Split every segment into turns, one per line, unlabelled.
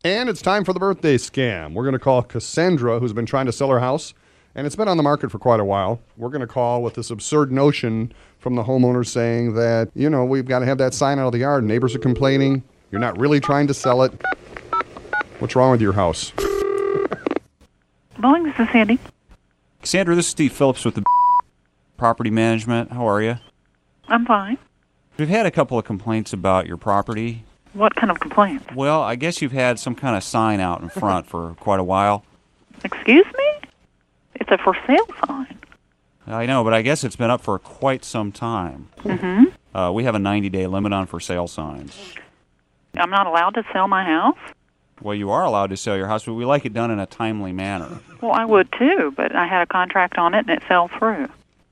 And it's time for the birthday scam. We're going to call Cassandra, who's been trying to sell her house, and it's been on the market for quite a while. We're going to call with this absurd notion from the homeowner saying that, we've got to have that sign out of the yard. Neighbors are complaining. You're not really trying to sell it. What's wrong with your house?
Morning, this is Sandy.
Cassandra, this is Steve Phillips with the Property Management. How are you?
I'm fine.
We've had a couple of complaints about your property.
What kind of complaints?
Well, I guess you've had some kind of sign out in front for quite a while.
Excuse me? It's a for sale sign.
I know, but I guess it's been up for quite some time.
Mm-hmm.
We have a 90-day limit on for sale signs.
I'm not allowed to sell my house?
Well, you are allowed to sell your house, but we like it done in a timely manner.
Well, I would too, but I had a contract on it and it fell through.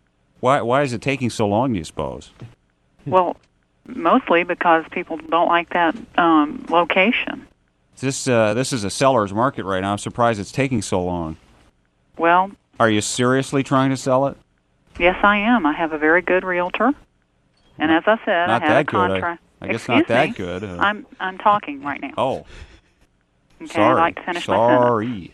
Why is it taking so long, do you suppose?
Well, mostly because people don't like that location.
This is a seller's market right now. I'm surprised it's taking so long.
Well...
Are you seriously trying to sell it?
Yes, I am. I have a very good realtor. And as I said, I have a contract.
I guess
Excuse
not that
me.
good.
I'm talking right now.
Oh.
Okay,
Sorry.
I'd like to finish my sentence.
Sorry.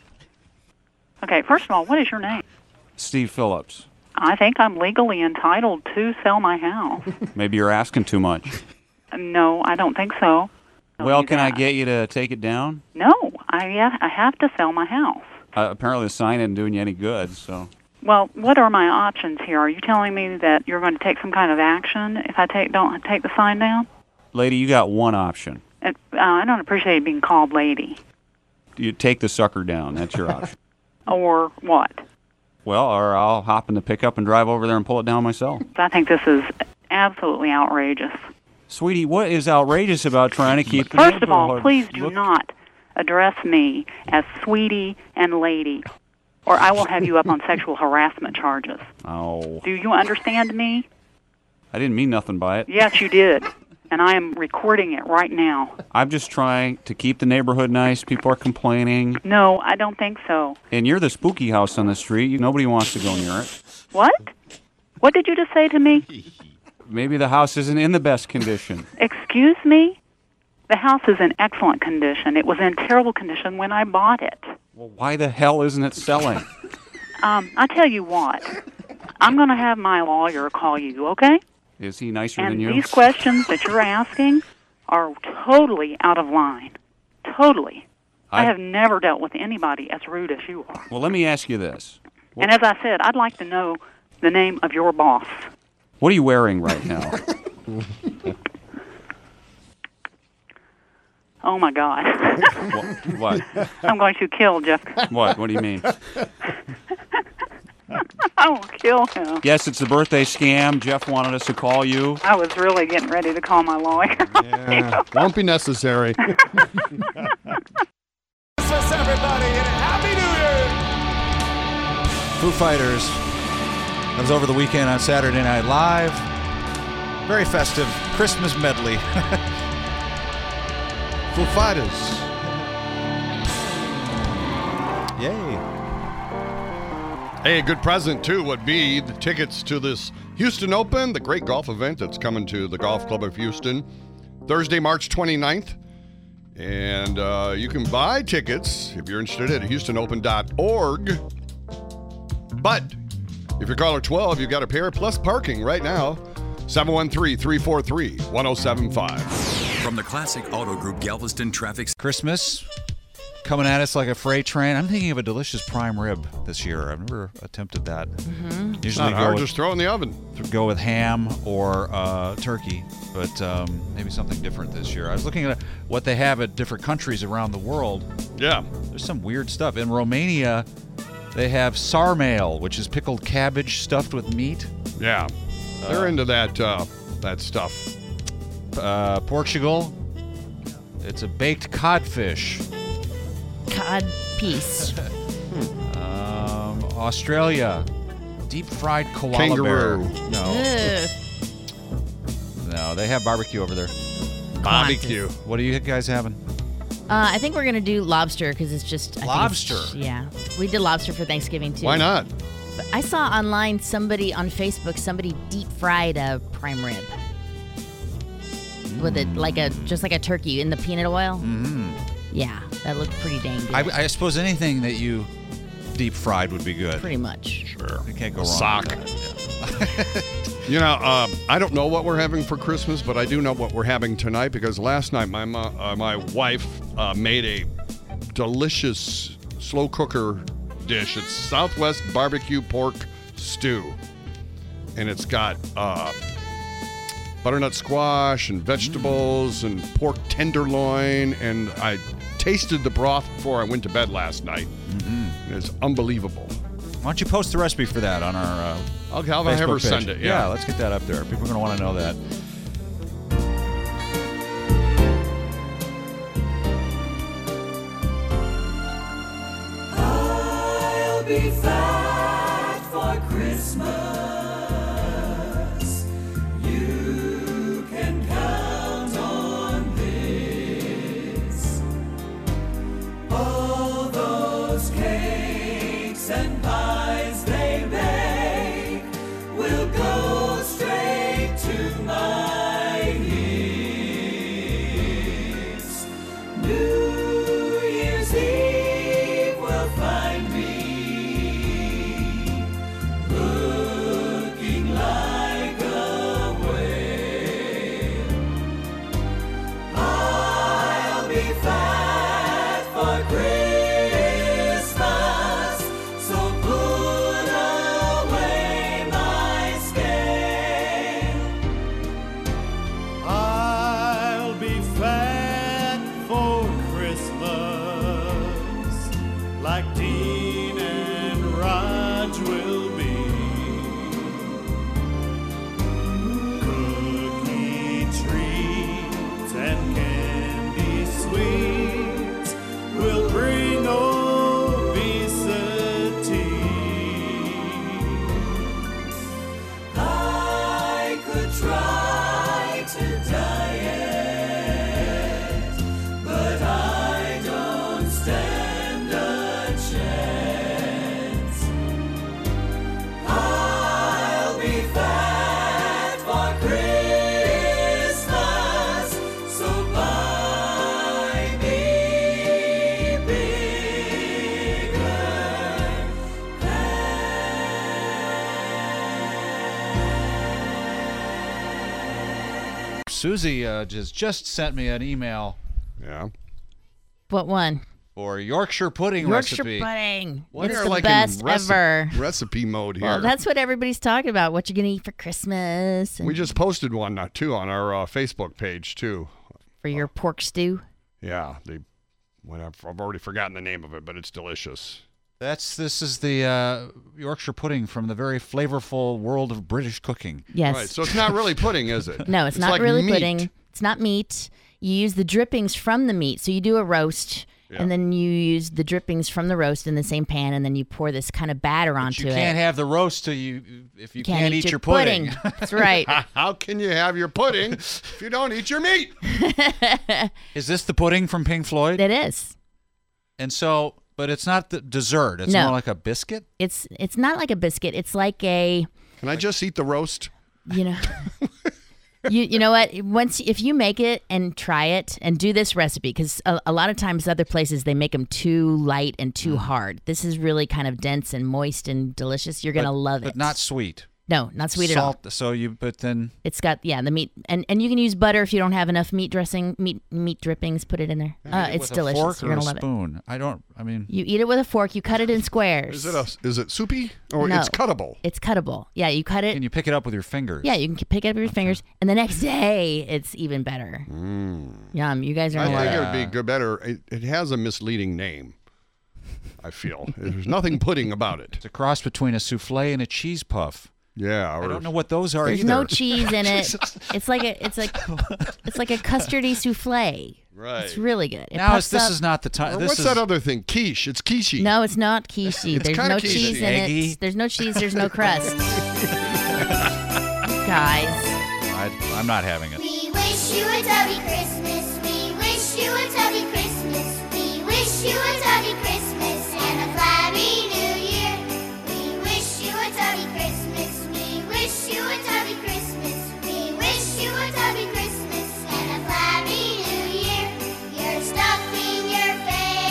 Okay, first of all, what is your name?
Steve Phillips.
I think I'm legally entitled to sell my house.
Maybe you're asking too much.
No, I don't think so.
Well, can I get you to take it down?
No, I have to sell my house.
Apparently the sign isn't doing you any good, so...
Well, what are my options here? Are you telling me that you're going to take some kind of action if I don't take the sign down?
Lady, you got one option.
I don't appreciate being called lady.
You take the sucker down. That's your option.
Or what?
Well, or I'll hop in the pickup and drive over there and pull it down myself.
I think this is absolutely outrageous.
Sweetie, what is outrageous about trying to keep the
First of all,
neighborhood-
please do not address me as sweetie and lady, or I will have you up on sexual harassment charges.
Oh.
Do you understand me?
I didn't mean nothing by it.
Yes, you did. And I am recording it right now.
I'm just trying to keep the neighborhood nice. People are complaining.
No, I don't think so.
And you're the spooky house on the street. Nobody wants to go near it.
What? What did you just say to me?
Maybe the house isn't in the best condition.
Excuse me? The house is in excellent condition. It was in terrible condition when I bought it.
Well, why the hell isn't it selling?
I tell you what. I'm going to have my lawyer call you, okay?
Is he nicer
and
than you?
These questions that you're asking are totally out of line. Totally. I have never dealt with anybody as rude as you are.
Well, let me ask you this.
And as I said, I'd like to know the name of your boss.
What are you wearing right now?
Oh, my God.
What?
I'm going to kill Jeff.
What? What do you mean?
I will kill him.
Yes, it's the birthday scam. Jeff wanted us to call you.
I was really getting ready to call my lawyer.
Yeah, won't be necessary.
Christmas, everybody, and Happy New Year!
Foo Fighters. That was over the weekend on Saturday Night Live. Very festive Christmas medley.
Foo Fighters.
Yay.
Hey, a good present, too, would be the tickets to this Houston Open, the great golf event that's coming to the Golf Club of Houston, Thursday, March 29th. And you can buy tickets, if you're interested, at HoustonOpen.org. But if you're caller 12, you've got a pair plus parking right now. 713-343-1075.
From the Classic Auto Group Galveston Traffic.
Christmas coming at us like a freight train. I'm thinking of a delicious prime rib this year. I've never attempted that. Usually
Not hard, just throw in the oven.
Go with ham or turkey, but maybe something different this year. I was looking at what they have at different countries around the world.
Yeah.
There's some weird stuff. In Romania, they have sarmale, which is pickled cabbage stuffed with meat.
Yeah. They're into that stuff.
Portugal, it's a baked codfish.
Cod piece.
Australia, deep fried koala
Kangaroo.
bear. No,
Ugh.
no, they have barbecue over there.
Barbecue.
What are you guys having?
I think we're going to do lobster because it's just...
Lobster?
Yeah. We did lobster for Thanksgiving, too.
Why not?
But I saw online somebody on Facebook, somebody deep fried a prime rib. With it just like a turkey in the peanut oil.
Mm-hmm.
Yeah. That looked pretty dang good.
I suppose anything that you deep fried would be good.
Pretty much.
Sure.
You can't go wrong.
Sock. You know, I don't know what we're having for Christmas, but I do know what we're having tonight because last night my wife made a delicious slow cooker dish. It's Southwest barbecue pork stew, and it's got butternut squash and vegetables and pork tenderloin, and I tasted the broth before I went to bed last night. It's unbelievable.
Why don't you post the recipe for that on our
I'll have
Facebook
her
page.
send it.
Yeah, let's get that up there. People are going to want to know that.
I'll be fat for Christmas. You can count on this. All those cakes and pies they bake will go straight to my ears. New Year's Eve will find me looking like a whale. I'll be fat for Christmas, so put away my scale. I'll be fat for Christmas, like Dean and Raj will be. Cookie treats and candy sweets will bring obesity. I could try to diet, but I don't stand a chance. I'll be fat for Christmas, so buy me bigger
Susie just sent me an email
Yeah.
What one?
for Yorkshire pudding
Yorkshire
recipe.
pudding.
We
It's
are
the
like
best
in
ever.
recipe mode here.
Well, that's what everybody's talking about. What you're going to eat for Christmas and
We just posted one too on our Facebook page too.
for your pork stew.
Yeah, I've already forgotten the name of it, but it's delicious.
This is the Yorkshire pudding from the very flavorful world of British cooking.
Yes.
Right, so it's not really pudding, is it?
No, it's not
like
really
meat.
pudding. It's not meat. You use the drippings from the meat. So you do a roast,
Yeah.
and then you use the drippings from the roast in the same pan, and then you pour this kind of batter onto
You
it.
can't have the roast if you can't eat your
pudding.
pudding.
That's right.
How can you have your pudding if you don't eat your meat?
Is this the pudding from Pink Floyd?
It is.
And so, but it's not the dessert. It's
No.
more like a biscuit.
It's not like a biscuit. It's like a,
Can I just eat the roast?
you know. You know what? If you make it and try it and do this recipe, because a lot of times other places they make them too light and too hard. This is really kind of dense and moist and delicious. You're gonna love it.
But not sweet.
No, not sweet at all.
Salt. So but then
It's got the meat and you can use butter if you don't have enough meat dressing, meat drippings. Put it in there. It's
with
delicious.
a fork
You're
or a
gonna love it.
spoon. You
You eat it with a fork. You cut it in squares.
Is it soupy or
No.
it's cuttable?
It's cuttable. Yeah, you cut it.
and you pick it up with your fingers.
Yeah, you can pick it up with your fingers, and the next day it's even better. Yum! You guys are
I
gonna
think
love
it
it.
would be good better. It has a misleading name, I feel. There's nothing pudding about it.
It's a cross between a souffle and a cheese puff.
Yeah.
I don't know what those are
There's
either.
no cheese in it. It's like a custardy souffle.
Right.
It's really good. It
Now
puffs
this
up.
is not the time.
Or
This
what's
is
that other thing? Quiche. It's quiche.
No, it's not quiche. There's
kinda
no
quiche.
cheese in
Eggy.
it. There's no cheese. There's no crust. Guys,
I'm not having it.
We wish you a tubby Christmas. We wish you a tubby Christmas. We wish you a tubby Christmas and a flabby New Year. We wish you a tubby Christmas. We wish you a tubby Christmas. We wish you a tubby Christmas and a flabby New Year. You're stuffing your face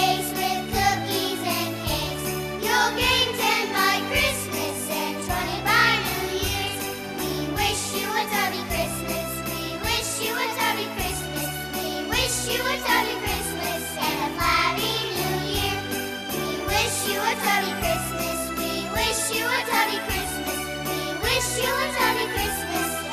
a tubby Christmas. We wish you a tubby Christmas. We wish you a tubby Christmas.